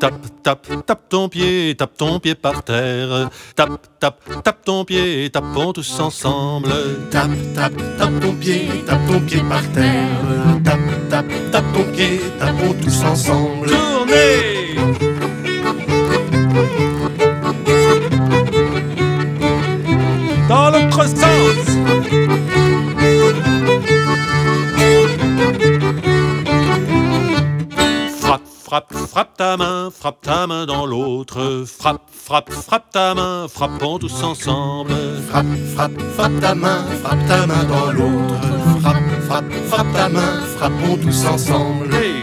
tape ton pied par terre. Tape ton pied, tapons tous ensemble. Tape ton pied par terre. Tape ton pied, tapons tous ensemble. Tournez! Dans l'autre sens! Frappe ta main dans l'autre. Frappe ta main, frappons tous ensemble. Frappe ta main dans l'autre. Frappe ta main, frappons tous ensemble. Hey.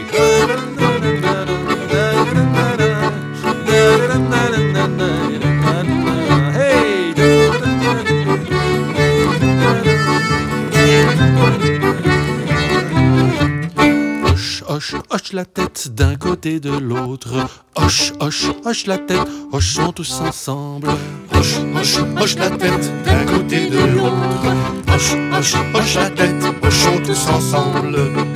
Hoche la tête d'un côté de l'autre. Hoche la tête, hochons tous ensemble. Hoche la tête d'un côté de l'autre. Hoche la tête, hochons tous ensemble.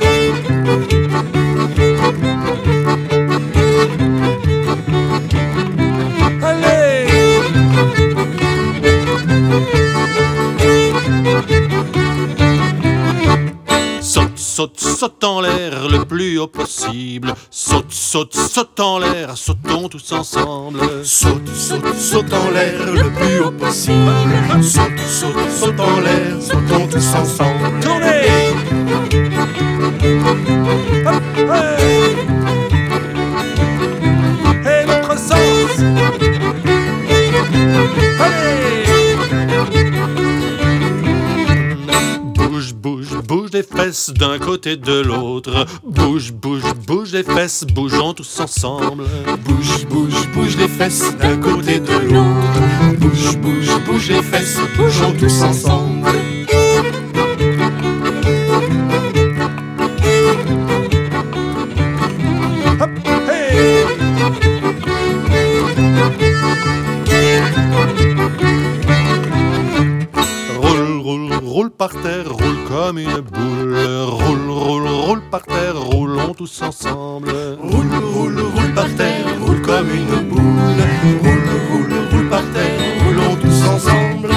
Allez! Saute en l'air le plus haut possible. Saute en l'air, sautons tous ensemble. Saute en l'air le plus haut possible. Saute en l'air, sautons tous ensemble. Tournez! Hop, hey! Et l'autre sens! Allez! Bouge les fesses d'un côté de l'autre. Bouge les fesses, bougeons tous ensemble. Bouge les fesses d'un côté de l'autre. Bouge les fesses, bougeons tous ensemble. Hop, hey! Roule par terre, roule comme une boule. Roule par terre, roulons tous ensemble. Roule par terre, roule comme une boule. Roule par terre, roulons tous ensemble.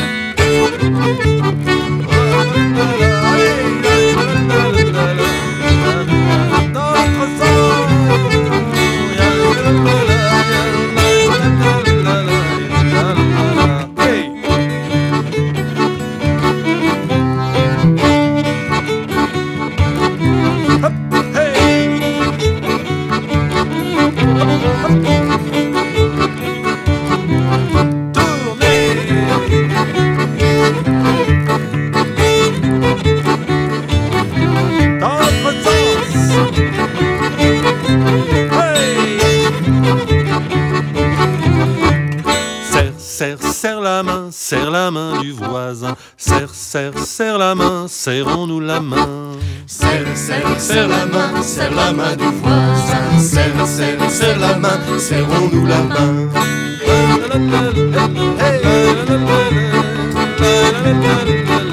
Serre la main du voisin. Serre la main, serrons-nous la main. Serre la main du voisin. Serre la main, serrons-nous la main.